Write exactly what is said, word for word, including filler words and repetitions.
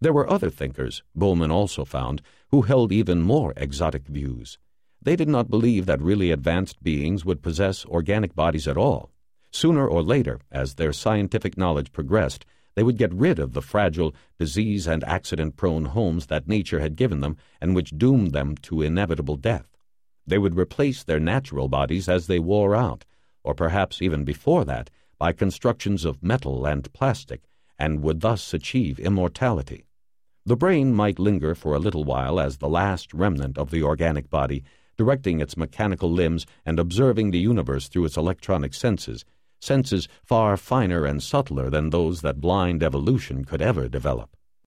There were other thinkers, Bowman also found, who held even more exotic views. They did not believe that really advanced beings would possess organic bodies at all. Sooner or later, as their scientific knowledge progressed, they would get rid of the fragile, disease- and accident-prone homes that nature had given them and which doomed them to inevitable death. They would replace their natural bodies as they wore out, or perhaps even before that, by constructions of metal and plastic, and would thus achieve immortality. The brain might linger for a little while as the last remnant of the organic body, directing its mechanical limbs and observing the universe through its electronic senses, senses far finer and subtler than those that blind evolution could ever develop.